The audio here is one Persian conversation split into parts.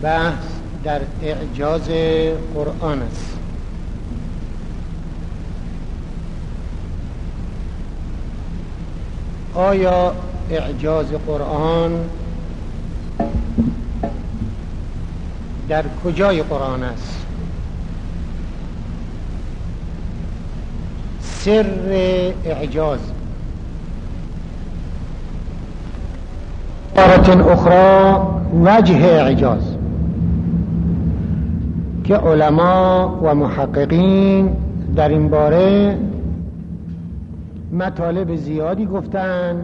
بحث در اعجاز قرآن است. آیا اعجاز قرآن در کجای قرآن است؟ سر اعجاز. عبارة اخرى وجه اعجاز که علما و محققین در این باره مطالب زیادی گفتن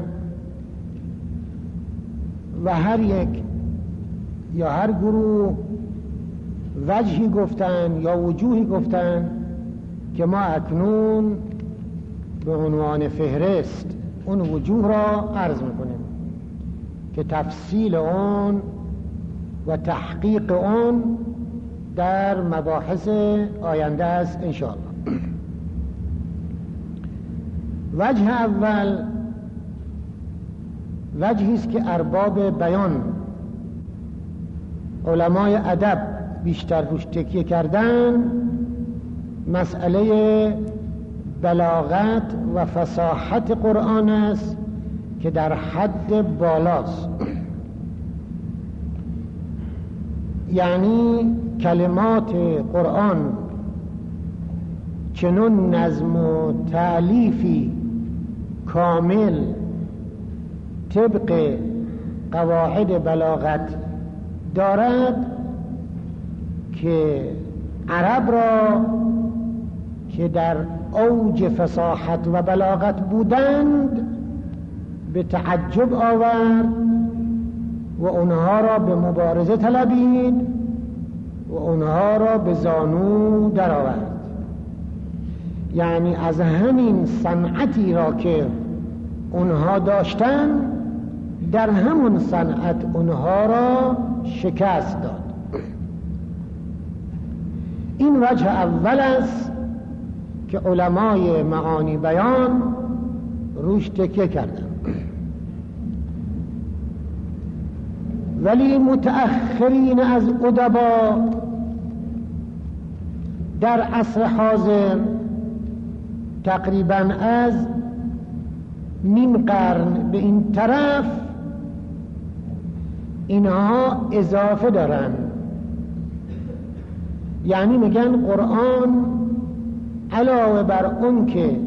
و هر یک یا هر گروه وجهی گفتن یا وجوهی گفتن که ما اکنون به عنوان فهرست اون وجوه را عرض میکنیم که تفصیل اون و تحقیق اون در مباحث آینده است انشاءالله. وجه اول وجهی است که ارباب بیان علمای ادب بیشتر روش تکیه کردن، مسئله بلاغت و فصاحت قرآن است که در حد بالاست. یعنی کلمات قرآن چنون نظم و تألیفی کامل طبق قواعد بلاغت دارد که عرب را که در اوج فصاحت و بلاغت بودند به تعجب آورد و اونها را به مبارزه طلبید و اونها را به زانو درآورد. یعنی از همین صنعتی را که اونها داشتن در همون صنعت اونها را شکست داد. این وجه اول است که علمای معانی بیان روش تکیه کردن. ولی متأخرین از ادبا در عصر حاضر تقریبا از نیم قرن به این طرف اینها اضافه دارن. یعنی میگن قرآن علاوه بر اون که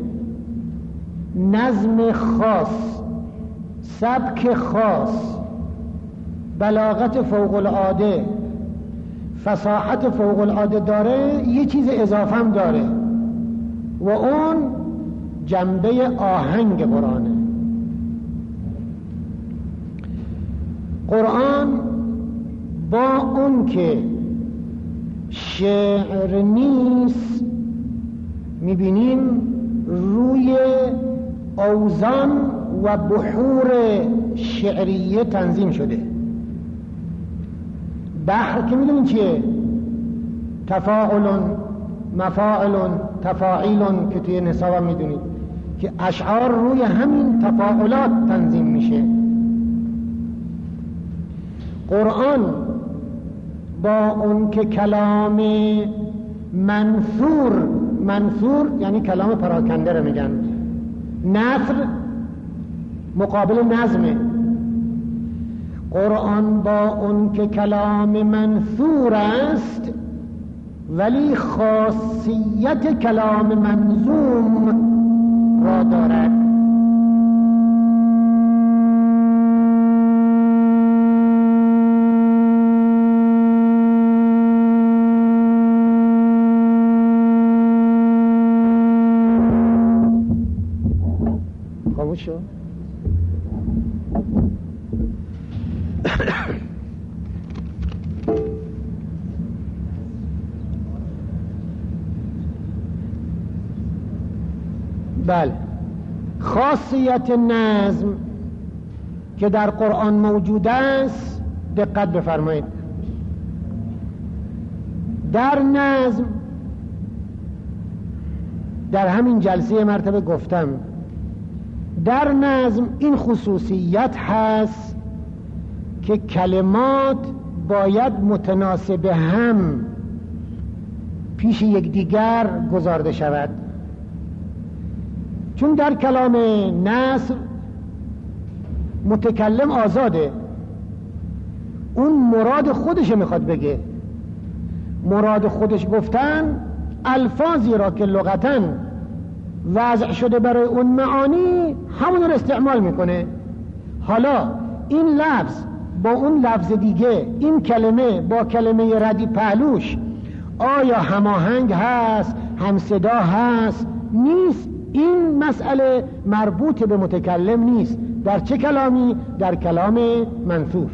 نظم خاص، سبک خاص، بلاغت فوق العاده، فصاحت فوق العاده داره، یه چیز اضافه هم داره و اون جنبه آهنگ قرآنه. قرآن با اون که شعر نیست میبینیم روی اوزان و بحور شعریه تنظیم شده. بحر که میدونیم چیه؟ تفاعل، مفاعل، تفاعیل که توی نصاب میدونید که اشعار روی همین تفاعلات تنظیم میشه. قرآن با اون که کلام منثور یعنی کلام پراکنده رو میگن، نثر مقابل نظمه. قرآن با اون که کلام منثور است ولی خاصیت کلام منظوم را دارد. خاموش شو. بله، خاصیت نظم که در قرآن موجود است دقت بفرمایید. در نظم در همین جلسه مرتبه گفتم در نظم این خصوصیت هست که کلمات باید متناسب هم پیش یکدیگر گذارده شود. چون در کلام نثر متکلم آزاده، اون مراد خودش میخواد بگه. مراد خودش گفتن الفاظی را که لغتاً وضع شده برای اون معانی همون رو استعمال میکنه. حالا این لفظ با اون لفظ دیگه، این کلمه با کلمه ردی پهلوش آیا هماهنگ هست، همصدا هست؟ نیست. این مسئله مربوط به متکلم نیست. در چه کلامی؟ در کلام منثور.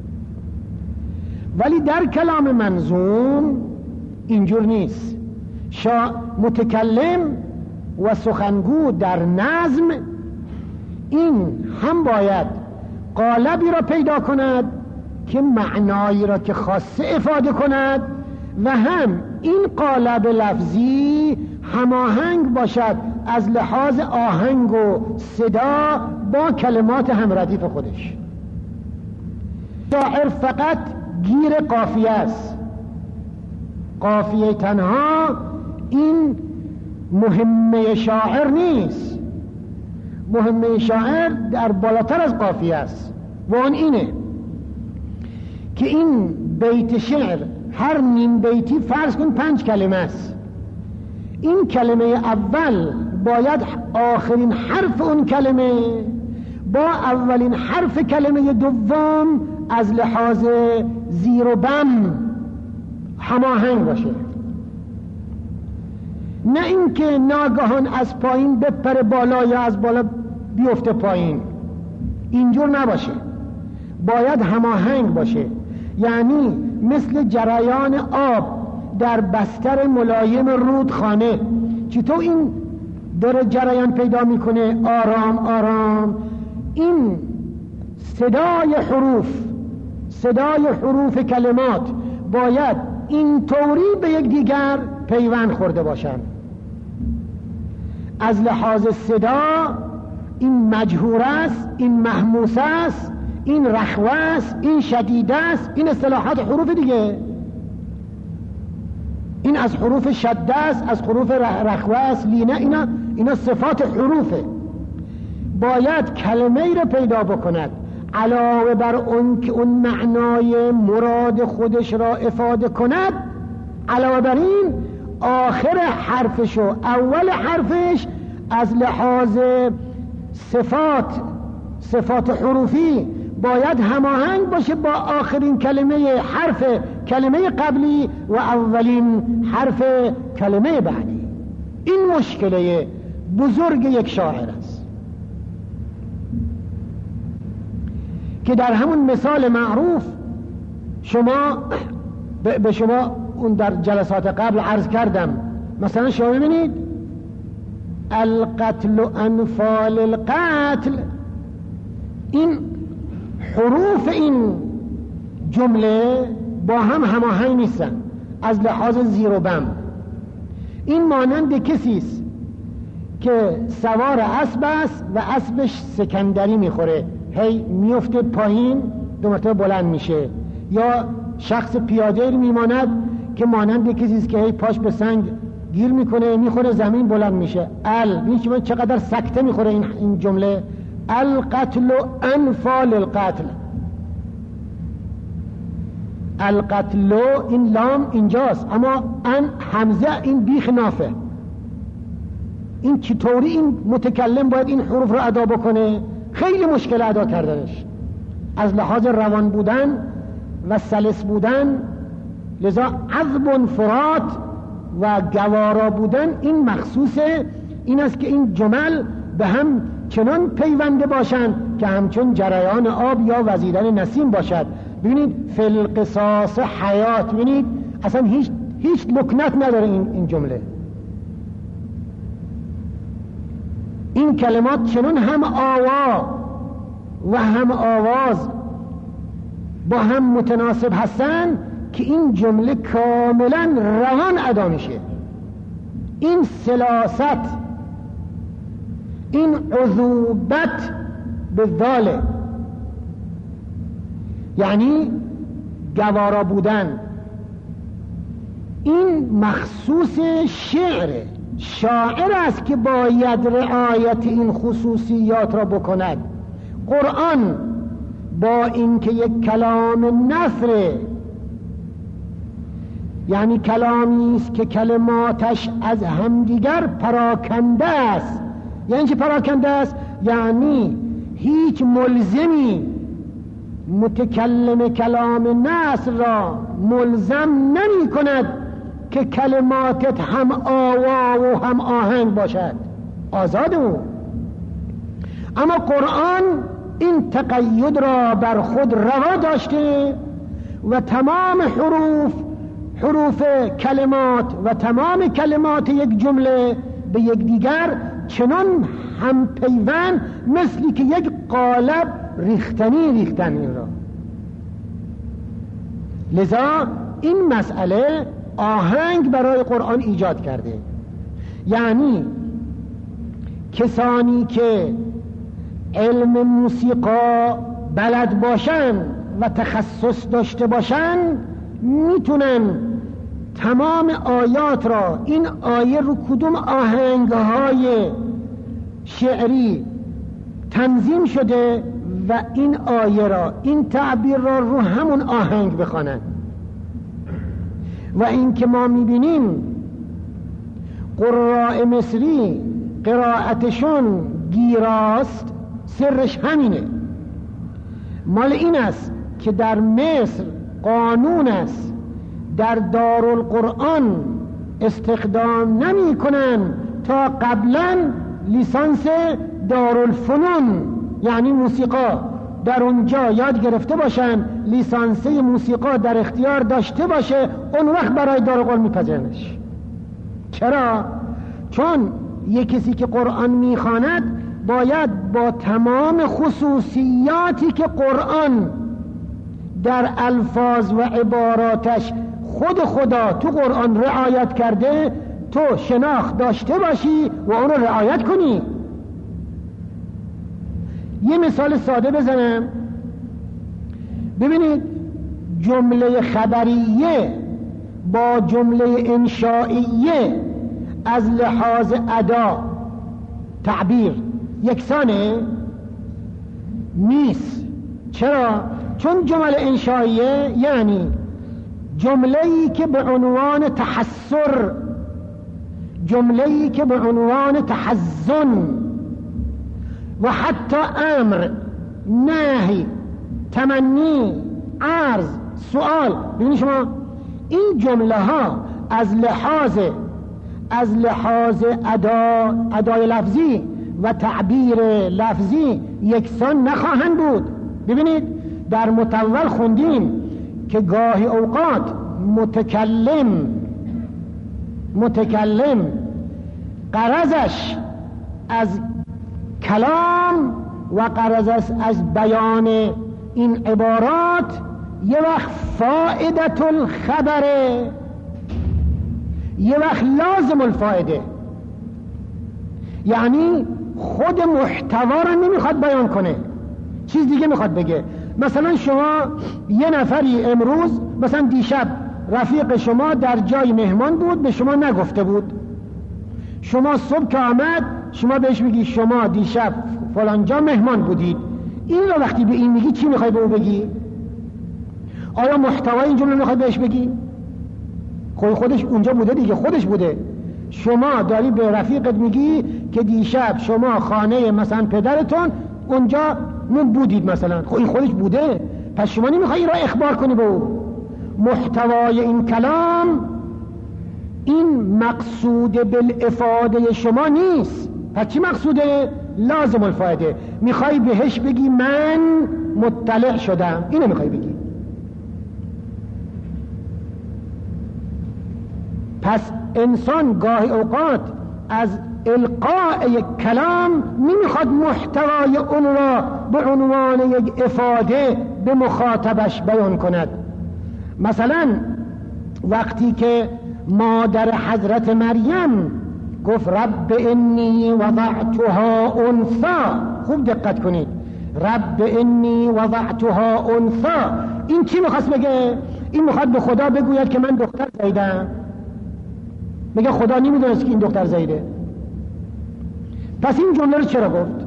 ولی در کلام منظوم اینجور نیست. متکلم و سخنگو در نظم این هم باید قالبی را پیدا کند که معنایی را که خواسته افاده کند و هم این قالب لفظی هماهنگ باشد از لحاظ آهنگ و صدا با کلمات هم ردیف خودش. شاعر فقط گیر قافیه است. قافیه تنها این مهمه شاعر نیست. مهمه شاعر در بالاتر از قافیه است و آن اینه که این بیت شعر هر نیم بیتی فرض کن 5 کلمه است. این کلمه اول باید آخرین حرف اون کلمه با اولین حرف کلمه دوم از لحاظ زیر و بم هماهنگ باشه، نه اینکه ناگهان از پایین بپره بالا یا از بالا بیفته پایین. اینجور نباشه، باید هماهنگ باشه. یعنی مثل جریان آب در بستر ملایم رودخانه، چطور این داره جریان پیدا میکنه آرام آرام، این صدای حروف کلمات باید این طوری به یک دیگر پیوند خورده باشند. از لحاظ صدا این مجهور است، این محموس است، این رخوه است، این شدید است. این اصطلاحات حروف دیگه. این از حروف شده است، از حروف رخوه است، لینه. اینا صفات حروفه. باید کلمه ای رو پیدا بکند علاوه بر اون که اون معنای مراد خودش را افاده کند. علاوه بر این آخر حرفش و اول حرفش از لحاظ صفات حروفی باید هماهنگ باشه با آخرین حرف کلمه قبلی و اولین حرف کلمه بعدی. این مشکله بزرگ یک شاعر است که در همون مثال معروف به شما اون در جلسات قبل عرض کردم. مثلا شما ببینید القتل انفال القتل، این حروف این جمله با هم هماهنگ نیستن از لحاظ زیر و بم. این مانند کسی است که سوار اسب است و اسبش سکندری میخوره، هی میفته پایین 2 مرتبه بلند میشه. یا شخص پیاده میماند که مانند کسی است که هی پاش به سنگ گیر میکنه، میخوره زمین بلند میشه. ببینید چقدر سکته میخوره این جمله. القتل انفال القتل. القتل این لام اینجاست، اما ان همزه این بیخ نافه. این چطوری این متکلم باید این حروف رو ادا بکنه؟ خیلی مشکل ادا کردنش از لحاظ روان بودن و سلس بودن. لذا عذب فرات و گوارا بودن این مخصوص این است که این جمل به هم چنان پیونده باشند که همچون جریان آب یا وزیدن نسیم باشد. ببینید فی القصاص حیات، ببینید اصلا هیچ لکنت نداره این جمله. این کلمات چنان هم آوا و هم آواز با هم متناسب هستن که این جمله کاملا روان ادا میشه. این سلاست، این عذوبت به ذاله، یعنی گوارا بودن. این مخصوص شعره، شاعر است که باید رعایت این خصوصیات را بکند. قرآن با اینکه یک کلام نثره، یعنی کلامی است که کلماتش از همدیگر پراکنده است. یعنی چه پراکنده است؟ یعنی هیچ ملزمی متکلم کلام نثر را ملزم نمی کند که کلماتت هم آوا و هم آهنگ باشد، آزاد او. اما قرآن این تقید را بر خود روا داشته و تمام حروف کلمات و تمام کلمات یک جمله به یک دیگر چنان هم پیوند مثلی که یک قالب ریختن این را. لذا این مسئله آهنگ برای قرآن ایجاد کرده. یعنی کسانی که علم موسیقا بلد باشن و تخصص داشته باشن میتونن تمام آیات را، این آیه رو کدوم آهنگهای شعری تنظیم شده و این آیه را، این تعبیر را رو همون آهنگ بخوانن. و این که ما میبینیم قراء مصری قرائتشون گیراست، سرش همینه. مال این است که در مصر قانون است در دارالقرآن استخدام نمی کنن تا قبلا لیسانس دارالفنون یعنی موسیقا در اونجا یاد گرفته باشن، لیسانسه موسیقا در اختیار داشته باشه، اون وقت برای دارالقرآن میپذیرنش. چرا؟ چون یک کسی که قرآن میخواند باید با تمام خصوصیاتی که قرآن در الفاظ و عباراتش خدا تو قرآن رعایت کرده تو شناخت داشته باشی و اون رو رعایت کنی. یه مثال ساده بزنم. ببینید جمله خبریه با جمله انشائیه از لحاظ ادا تعبیر یکسانه نیست. چرا؟ چون جمله انشائیه یعنی جمله‌ای که به عنوان تحسر، جمله‌ای که به عنوان تحزن و حتی امر، نهی، تمنی، عرض، سؤال، ببینید شما این جمله ها از لحاظ ادای لفظی و تعبیر لفظی یکسان نخواهند بود. ببینید در متول خوندیم که گاهی اوقات متکلم غرضش از کلام و غرضش از بیان این عبارات یه وقت فائدت الخبره، یه وقت لازم الفائده، یعنی خود محتوا رو نمیخواد بیان کنه، چیز دیگه میخواد بگه. مثلا شما یه نفری امروز، مثلا دیشب رفیق شما در جای مهمان بود، به شما نگفته بود، شما صبح که آمد شما بهش میگی شما دیشب فلان جا مهمان بودید. این رو وقتی به این میگی چی میخوای به او بگی؟ آیا محتوای این جمله میخوای بهش بگی؟ خودش اونجا بوده دیگه، خودش بوده. شما داری به رفیقت میگی که دیشب شما خانه مثلا پدرتون اونجا بودید مثلا، این خودش بوده، پس شما نمیخوای این را اخبار کنی به او. محتوای این کلام این مقصود بالافاده شما نیست، پس چی مقصوده؟ لازم الفایده. میخوای بهش بگی من مطلع شدم، اینو میخوای بگی. پس انسان گاهی اوقات از القاء یک کلام نمیخواد محتوای اون را به عنوان یک افاده به مخاطبش بیان کند. مثلا وقتی که مادر حضرت مریم گفت رب انی وضعتها انثا، خوب دقت کنید، رب انی وضعتها انثا، این چی میخواست بگه؟ این میخواد به خدا بگوید که من دختر زاییدم. میگه خدا نمیدونست که این دختر زاییده. پس این جمله رو چرا گفت؟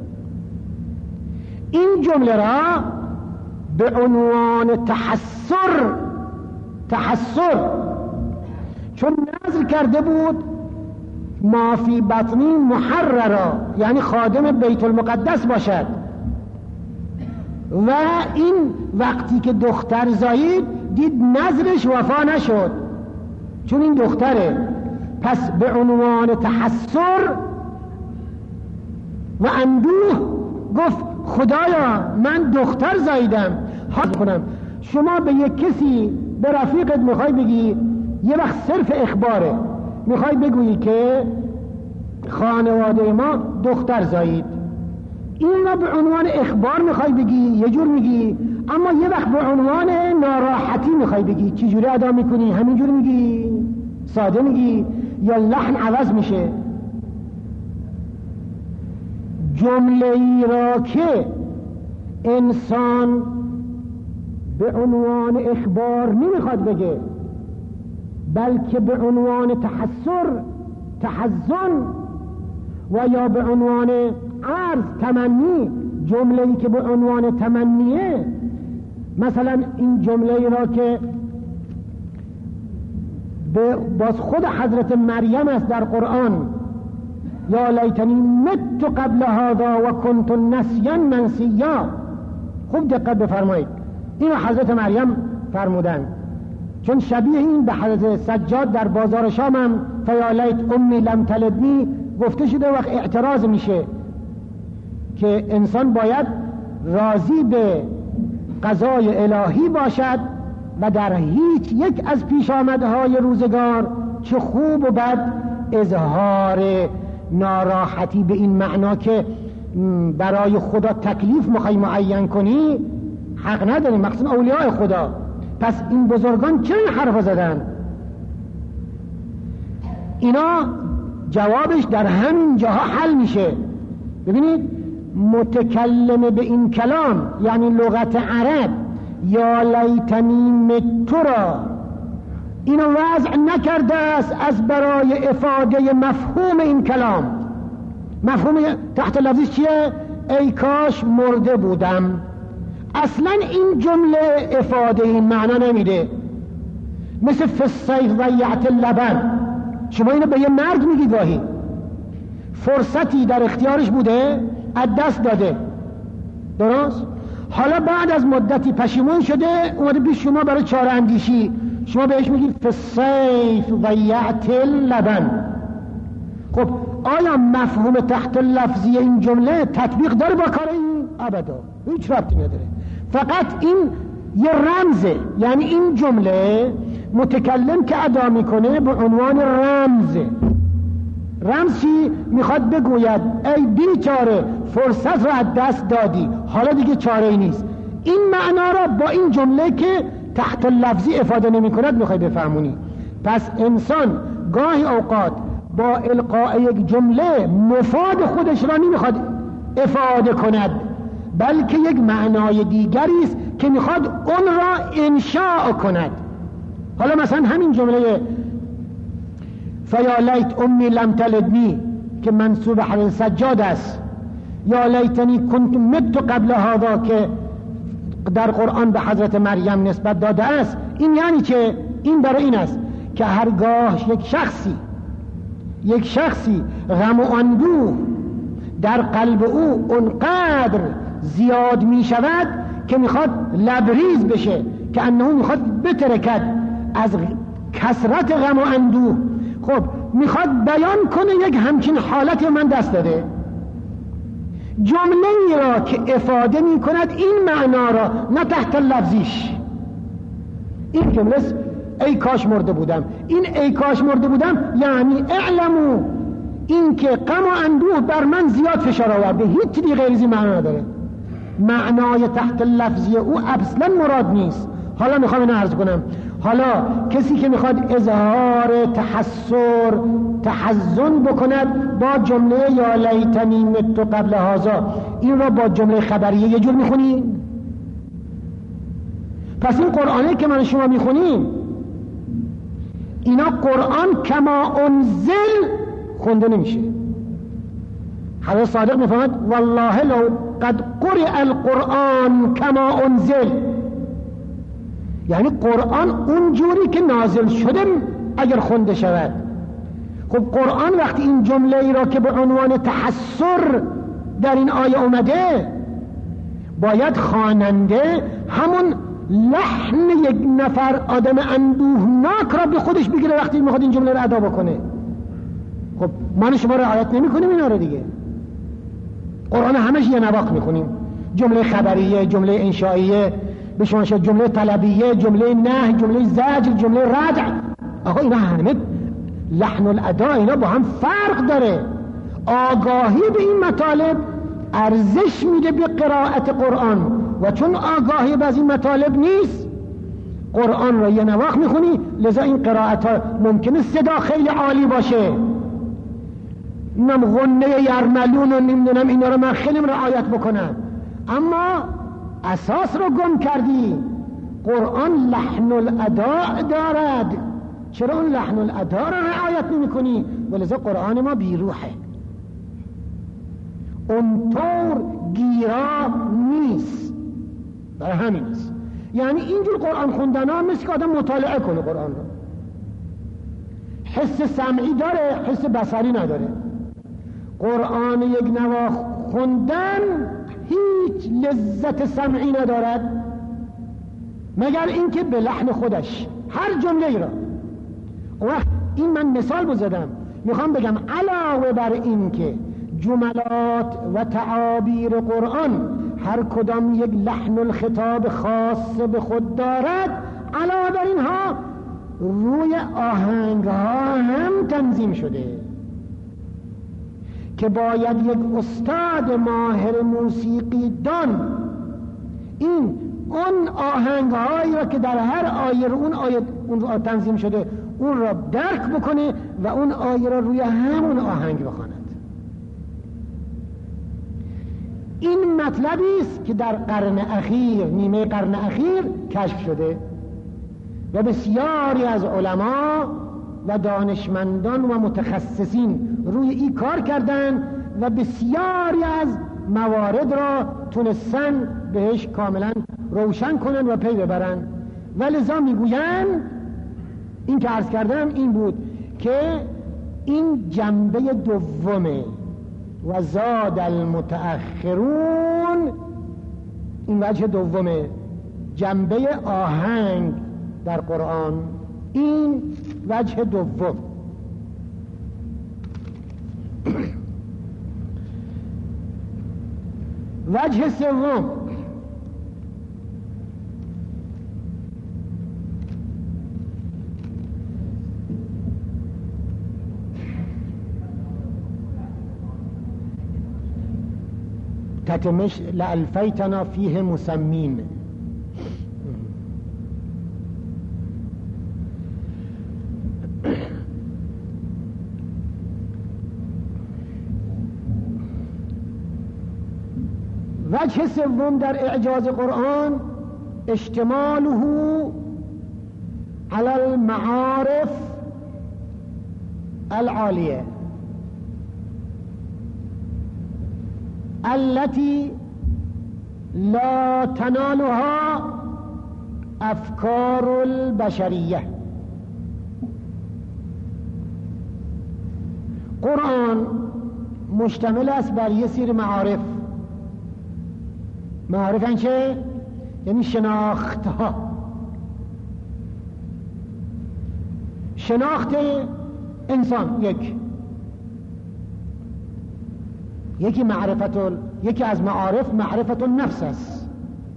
این جمله را به عنوان تحسر چون نذر کرده بود ما فی بطنی محررا، یعنی خادم بیت المقدس باشد، و این وقتی که دختر زایید دید نذرش وفا نشد چون این دختره. پس به عنوان تحسر و اندوه گفت خدایا من دختر زاییدم. حال کنم شما به یک کسی، به رفیقت میخوای بگی، یه وقت صرف اخباره، میخوای بگویی که خانواده ما دختر زایید، این را به عنوان اخبار میخوای بگی یه جور میگی، اما یه وقت به عنوان ناراحتی میخوای بگی چی جوری ادا میکنی؟ همینجور میگی؟ ساده میگی؟ یا لحن عوض میشه؟ جمله ای را که انسان به عنوان اخبار نمیخواد بگه، بلکه به عنوان تحزن و یا به عنوان عرض، تمنی، جمله ای که به عنوان تمنیه، مثلا این جمله ای را که باز خود حضرت مریم است در قرآن، یا لیتنی مت قبل هذا و کنت نسیا منسیا. خوب دقت بفرمایید، اینو حضرت مریم فرمودن، چون شبیه این به حضرت سجاد در بازار شام هم فیا لیت امی لم تلدنی گفته شده. وقت اعتراض میشه که انسان باید راضی به قضای الهی باشد و در هیچ یک از پیش آمدهای روزگار چه خوب و بد اظهار ناراحتی به این معنا که برای خدا تکلیف میخوای معین کنی حق نداری، مخصوصا اولیاء خدا. پس این بزرگان چه این حرف زدن؟ اینا جوابش در همین جاها حل میشه. ببینید متکلم به این کلام یعنی لغت عرب، یا لیتنی متو را اینو وضع نکرده است از برای افاده مفهوم این کلام. مفهوم تحت لفظی چیه؟ ای کاش مرده بودم. اصلا این جمله افاده این معنا نمیده. مثل فالصیف ضیعت اللبن، شما اینو به یه مرد میگی گاهی فرصتی در اختیارش بوده از دست داده، درست؟ حالا بعد از مدتی پشیمون شده اومده پیش شما برای چاره اندیشی، شما بهش میگید فالصیف ضیعت اللبن. خب آیا مفهوم تحت لفظی این جمله تطبیق داره با کار این؟ ابدا، هیچ ربطی نداره. فقط این یه رمزه، یعنی این جمله متکلم که ادا میکنه به عنوان رمزه. رمز چی؟ میخواد بگوید ای بیچاره فرصت را از دست دادی، حالا دیگه چاره ای نیست. این معنا را با این جمله که تحت لفظی افاده نمی کند میخوای بفهمونی. پس انسان گاهی اوقات با القاء یک جمله مفاد خودش را نمیخواد افاده کند، بلکه یک معنای دیگری است که میخواد اون را انشاء کند. حالا مثلا همین جمله فیا لیت امی لم تلدنی که منسوب حضرت سجاد است، یا لیتنی کنت مت قبل هذا که در قرآن به حضرت مریم نسبت داده است، این یعنی که این برای این است که هرگاه یک شخصی غم و اندوه در قلب او اونقدر زیاد می شود که میخواد لبریز بشه، که انه میخواد بترکد از کثرت غم و اندوه. خب میخواد بیان کنه یک همچین حالتی من دست داده، جمله ای را که افاده می کند این معنا را، نه تحت لفظیش. این جمله ای کاش مرده بودم، این ای کاش مرده بودم یعنی اعلمو این که غم و اندوه بر من زیاد فشار آورده، هیچ دیگه غیری معنا نداره. معنای تحت لفظی او اصلا مراد نیست. حالا میخوام اینو عرض کنم. حالا کسی که میخواد اظهار تحزن بکند با جمله یا لیتنی مت قبل هذا، این را با جمله خبریه یه جور میخونی. پس این قرآنه که من شما میخونیم اینا قرآن کما انزل خونده نمیشه. حضرت صادق میفهمد والله لو قد قرئ القرآن کما انزل، یعنی قرآن اونجوری که نازل شده اگر خونده شود. خب قرآن وقتی این جمله ای را که به عنوان تحسر در این آیه اومده، باید خواننده همون لحن یک نفر آدم اندوهناک را به خودش بگیره وقتی میخواد این جمله را ادا بکنه. خب ما شما رعایت نمی کنیم اینا رو دیگه. قرآن همش یه نواخت میخونیم، جمله خبریه، جمله انشائیه، به شما شد جمله طلبیه، جمله نه، جمله زجر، جمله ردع. آقا اینا همه لحن الادا اینا با هم فرق داره. آگاهی به این مطالب ارزش میده به قرائت قرآن، و چون آگاهی به از این مطالب نیست قرآن را یه نواخت میخونی. لذا این قرائت ها ممکنه صدا خیلی عالی باشه، اینم غنه یرملون و نمیدونم اینا رو من خیلی رعایت بکنم، اما اساس رو گم کردی. قرآن لحن الادا دارد، چرا اون لحن الادا رو رعایت نمی کنی؟ ولذا قرآن ما بیروحه، اونطور گیرا نیست. برای همین است. یعنی اینجور قرآن خوندن ها مثل که آدم مطالعه کنه قرآن رو. حس سمعی داره، حس بصری نداره. قرآن یک نواخت خوندن هیچ لذت سمعی ندارد مگر اینکه به لحن خودش هر جمله ای را. وقت این من مثال بزدم، میخوام بگم علاوه بر این که جملات و تعابیر قرآن هر کدام یک لحن الخطاب خاص به خود دارد، علاوه بر اینها روی آهنگ ها هم تنظیم شده که باید یک استاد ماهر موسیقی دان اون آهنگ هایی را که در هر آیه رو اون رو تنظیم شده اون را درک بکنه و اون آیه را روی همون آهنگ بخواند. این مطلبی است که در قرن اخیر، نیمه قرن اخیر کشف شده و بسیاری از علما و دانشمندان و متخصصین روی این کار کردن و بسیاری از موارد را تونستن بهش کاملا روشن کنن و پی ببرن. و لذا میگوین این که عرض کردم این بود که این جنبه دومه و زاد المتأخرون، این وجه دومه، جنبه آهنگ در قرآن، این وجه دوم. وجه سوم تتمش لألفیتنا فیه مسمین. وجه سوم در اعجاز قرآن اشتماله على المعارف العالیه التي لا تنالها افکار البشریه. قرآن مشتمل است بر یه سری معارف. معارف چه؟ یعنی شناخت ها. شناخت انسان یکی از معارف معرفت النفس است،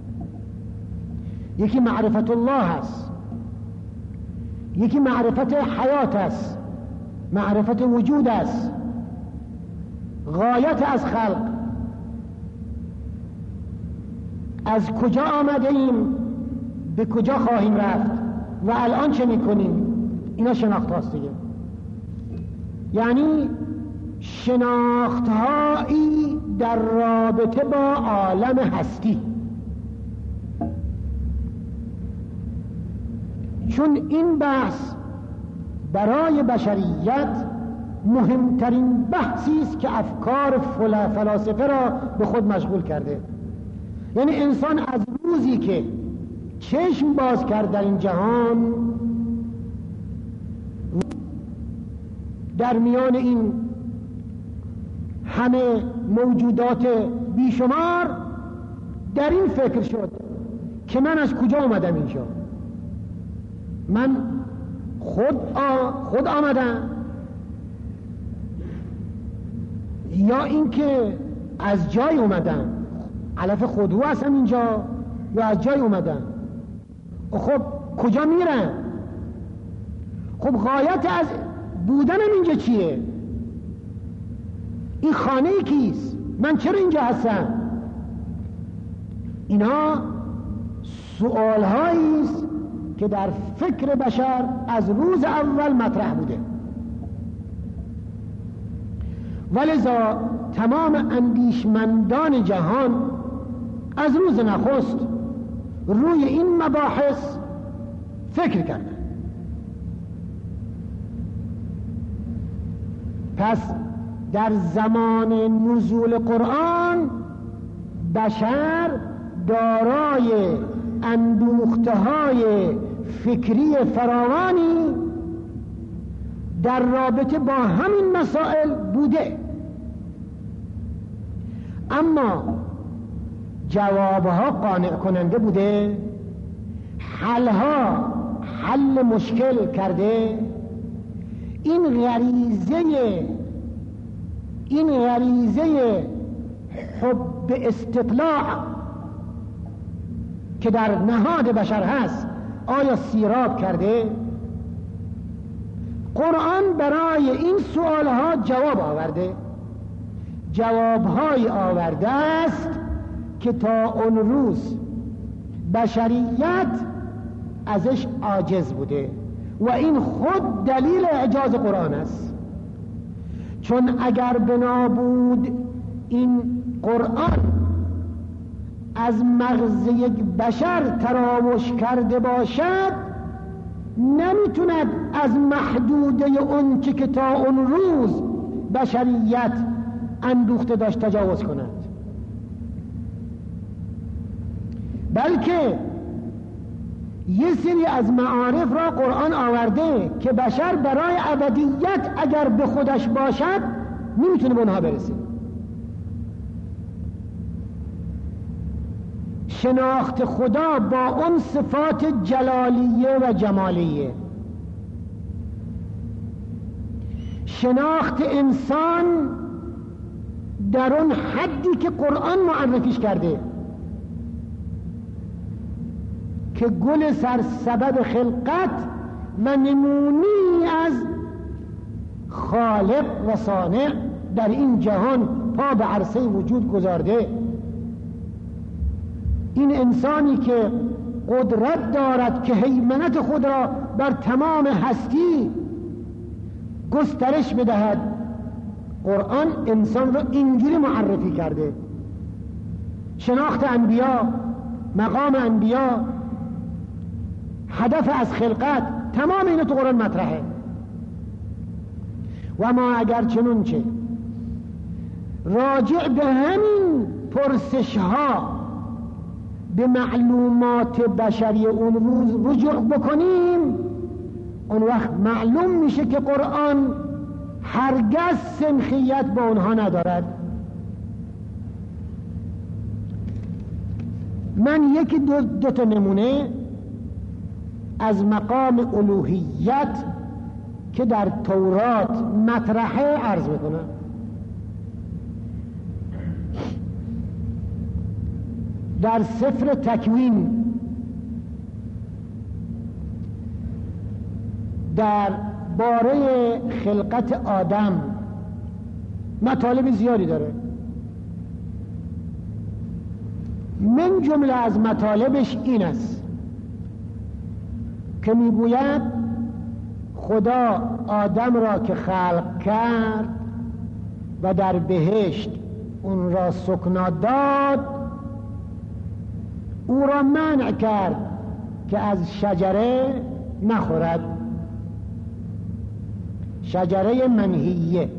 یکی معرفت الله است، یکی معرفت حیات است، معرفت وجود است، غایت از خلق، از کجا آمده ایم، به کجا خواهیم رفت و الان چه میکنیم. اینا شناخت هاست دیگه. یعنی شناخت هایی در رابطه با عالم هستی. چون این بحث برای بشریت مهمترین بحثی است که افکار فلاسفه را به خود مشغول کرده. یعنی انسان از روزی که چشم باز کرد در این جهان، در میان این همه موجودات بیشمار در این فکر شد که من از کجا آمدم اینجا؟ من خود آمدم یا اینکه از جای اومدم؟ علف خودرو هستم اینجا یا از جای اومدم؟ خب کجا میرم؟ خب غایت از بودنم اینجا چیه؟ این خانه کیست؟ من چرا اینجا هستم؟ اینا سؤال هایی است که در فکر بشر از روز اول مطرح بوده، ولذا تمام اندیشمندان جهان از روز نخست روی این مباحث فکر کردن. پس در زمان نزول قرآن بشر دارای اندوخته‌های فکری فراوانی در رابطه با همین مسائل بوده، اما جوابها قانع کننده بوده؟ حلها حل مشکل کرده؟ این غریزه حب استطلاع که در نهاد بشر هست آیا سیراب کرده؟ قرآن برای این سؤالها جواب آورده، جوابهای آورده است که تا اون روز بشریت ازش عاجز بوده و این خود دلیل اعجاز قرآن است. چون اگر بنابود این قرآن از مغز یک بشر تراوش کرده باشد، نمیتوند از محدوده اون که تا اون روز بشریت اندوخته داشت تجاوز کند، بلکه یه سری از معارف را قرآن آورده که بشر برای ابدیت اگر به خودش باشد نمیتونه به اونها برسه. شناخت خدا با اون صفات جلالیه و جمالیه، شناخت انسان در اون حدی که قرآن معرفیش کرده که گل سرسبد خلقت و نمونی از خالق و صانع در این جهان پا به عرصه وجود گذارده. این انسانی که قدرت دارد که هیمنت خود را بر تمام هستی گسترش بدهد، قرآن انسان را اینجوری معرفی کرده. شناخت انبیا، مقام انبیا، هدف از خلقت، تمام اینو تو قرآن مطرحه. و ما اگر چنونچه راجع به همین پرسش ها به معلومات بشری اون روز رجوع بکنیم، اون وقت معلوم میشه که قرآن هرگز سنخیت با اونها ندارد. من یکی دو تا نمونه از مقام الوهیت که در تورات مطرحه عرض میکنم. در سفر تکوین در باره خلقت آدم مطالب زیادی داره. من جمله از مطالبش این است که میگوید خدا آدم را که خلق کرد و در بهشت اون را سکنا داد، او را منع کرد که از شجره نخورد. شجره منهیه.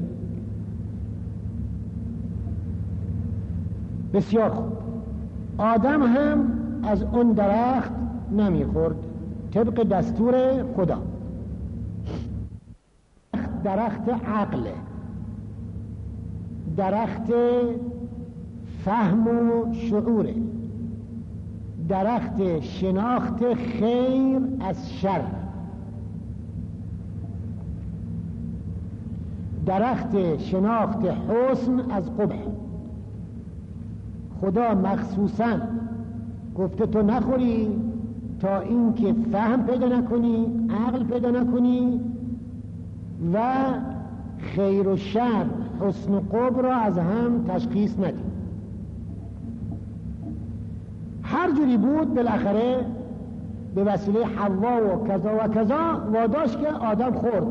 بسیار خوب. آدم هم از اون درخت نمیخورد طبق دستور خدا. درخت عقله، درخت فهم و شعوره، درخت شناخت خیر از شر، درخت شناخت حسن از قبح. خدا مخصوصاً گفته تو نخوری تا این که فهم پیدا نکنی، عقل پیدا نکنی و خیر و شر، حسن و قبح را از هم تشخیص ندی. هر جوری بود بالاخره به وسیله حوا و کذا و کذا واداشت که آدم خورد.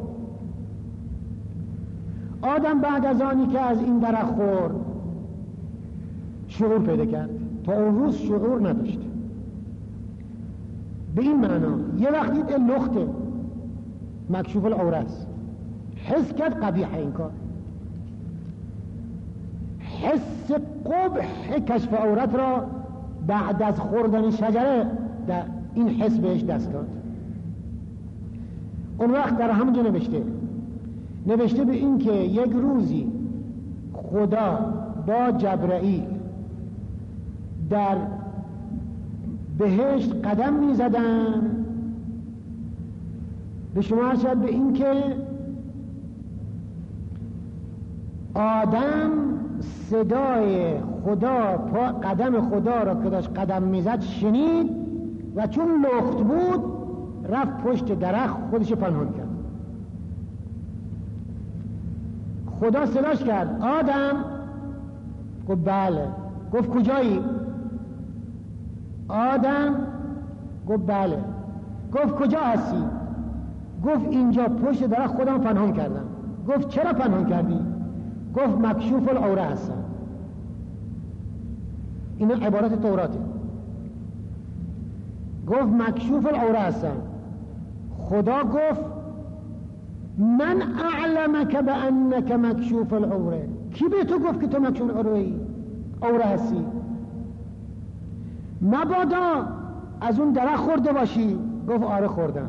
آدم بعد از آنی که از این درخت خورد شعور پیدا کرد. تا اون روز شعور نداشت. به این معنا یه وقت دید لخته، مکشوف العوره است، حس کرد قبیحه این کار. حس قبح کشف عورت را بعد از خوردن شجره در این حس بهش دست داد. اون وقت در همونجا نوشته به این که یک روزی خدا با جبرائیل در بهشت قدم می زدن. به شما عرض شد به این که آدم صدای خدا، قدم خدا را که داشت قدم می زد شنید و چون لخت بود رفت پشت درخت خودش پنهان کرد. خدا صداش کرد آدم. گفت بله. گفت کجایی؟ آدم. گفت بله. گفت کجا هستی؟ گفت اینجا پشت درخت خودم پنهان کردم. گفت چرا پنهان کردی؟ گفت مکشوف العوره هستم. این عبارت توراته. گفت مکشوف العوره هستم. خدا گفت من اعلمک بانک مکشوف العوره. کی به تو گفت که تو مکشوف العوره هستی؟ مبادا از اون درخت خورده باشی. گفت آره خوردم.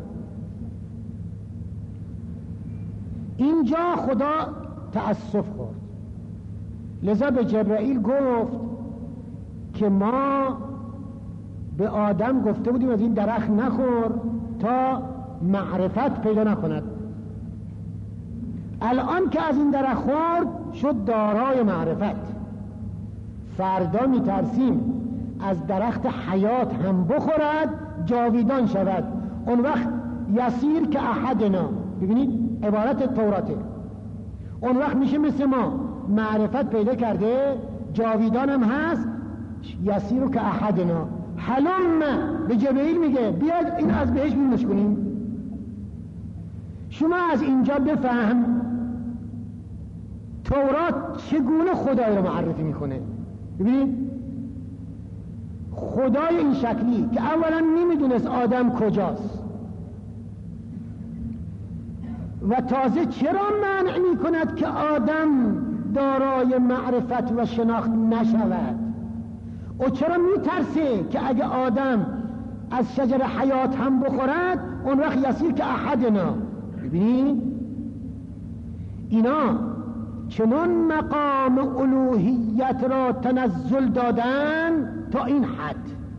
اینجا خدا تأسف خورد. لذا به جبرائیل گفت که ما به آدم گفته بودیم از این درخت نخور تا معرفت پیدا نکند. الان که از این درخت خورد شد دارای معرفت. فردا میترسیم از درخت حیات هم بخورد جاویدان شود. اون وقت یسیر که احدنا. ببینید عبارت توراته. اون وقت میشه مثل ما معرفت پیدا کرده جاویدان هم هست. یسیر که احدنا حلم به جبرئیل میگه بیاد این از بهش بیرونش کنیم. شما از اینجا بفهم تورات چگونه خدای رو معرفی میکنه. ببینید خدای این شکلی که اولا نمیدونست آدم کجاست و تازه چرا منع میکند که آدم دارای معرفت و شناخت نشود و چرا میترسه که اگه آدم از شجر حیات هم بخورد اون وقت یسیر که احدنا. ببینید اینا چنان مقام الوهیت را تنزل دادن تا این حد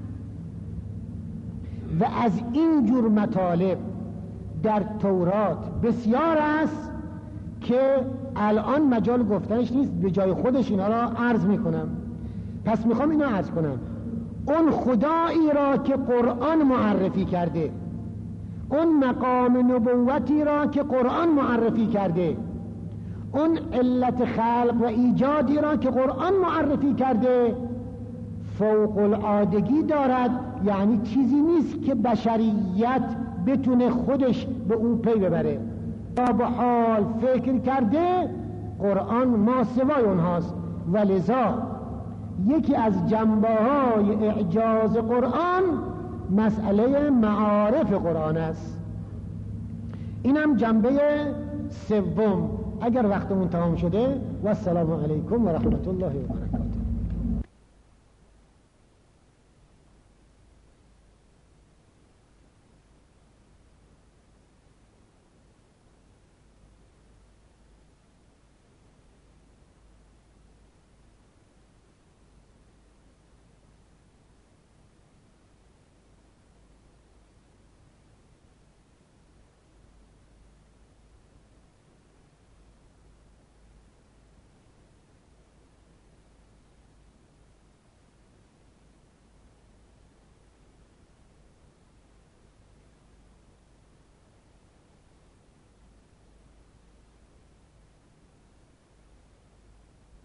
و از این جور مطالب در تورات بسیار است که الان مجال گفتنش نیست. به جای خودش اینا را عرض میکنم. پس میخوام اینا عرض کنم. اون خدایی را که قرآن معرفی کرده، اون مقام نبوتی را که قرآن معرفی کرده، اون علت خلق و ایجادی را که قرآن معرفی کرده فوق العادگی دارد. یعنی چیزی نیست که بشریت بتونه خودش به اون پی ببره. تا به حال فکر کرده قرآن ما سوای اونهاست و لذا یکی از جنبه‌های اعجاز قرآن مسئله معارف قرآن است. اینم جنبه سوم. اگر وقتمون تمام شده و السلام علیکم و رحمت الله و برکاته.